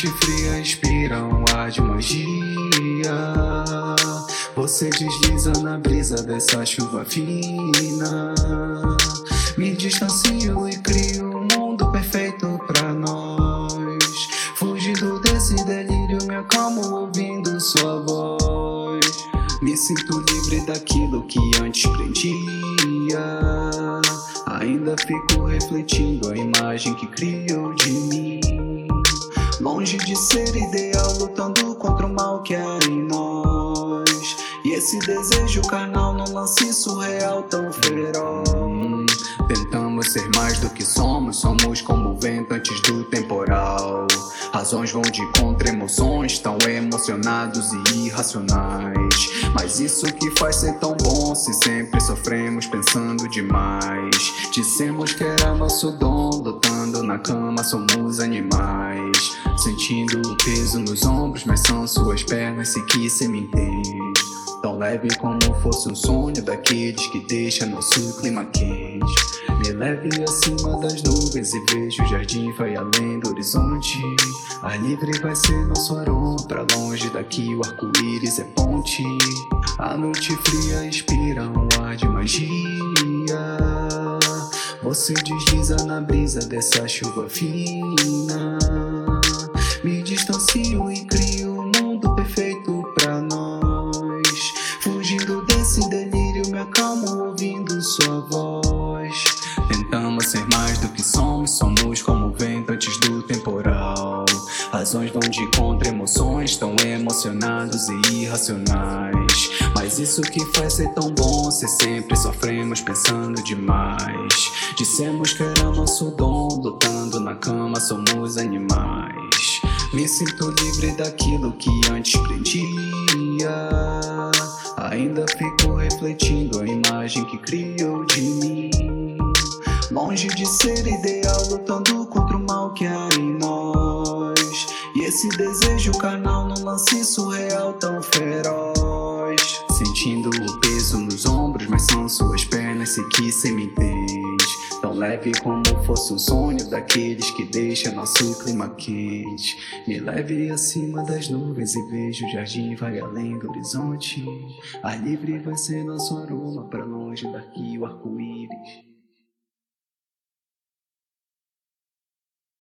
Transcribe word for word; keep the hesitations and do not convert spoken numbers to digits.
noite fria inspira um ar de magia. Você desliza na brisa dessa chuva fina. Me distancio e crio um mundo perfeito pra nós. Fugindo desse delírio, me acalmo ouvindo sua voz. Me sinto livre daquilo que antes prendia. Ainda fico refletindo a imagem que criou de mim. Longe de ser ideal, lutando contra o mal que há em nós. E esse desejo carnal num lance surreal tão feroz. Tentamos ser mais do que somos, somos como o vento antes do temporal. Razões vão de contra emoções, tão emocionados e irracionais. Mas isso que faz ser tão bom, se sempre sofremos pensando demais. Dissemos que era nosso dom, lutando na cama somos animais. Sentindo o peso nos ombros, mas são suas pernas, se que cê me entende. Tão leve como fosse um sonho daqueles que deixa nosso clima quente. Me leve acima das nuvens e vejo o jardim vai além do horizonte. Ar livre vai ser nosso aroma, pra longe daqui o arco-íris é ponte. A noite fria inspira um ar de magia. Você desliza na brisa dessa chuva fina. Me distancio e crio um mundo perfeito pra nós. Fugindo desse delírio, me acalmo ouvindo sua voz. Tentamos ser mais do que somos, somos como o vento antes do temporal. Razões vão de contra emoções, tão emocionados e irracionais. Mas isso que faz ser tão bom, se sempre sofremos pensando demais. Dissemos que era nosso dom, lutando na cama somos animais. Me sinto livre daquilo que antes prendia. Ainda fico refletindo a imagem que criou de mim. Longe de ser ideal, lutando contra o mal que há em nós. E esse desejo carnal num lance surreal tão feroz. Sentindo o peso nos ombros, mas são suas pernas, se que cê me entende. Tão leve como fosse um sonho daqueles que deixa nosso clima quente. Me leve acima das nuvens e vejo o jardim vai além do horizonte. Ar livre vai ser nosso aroma, pra longe daqui o arco-íris.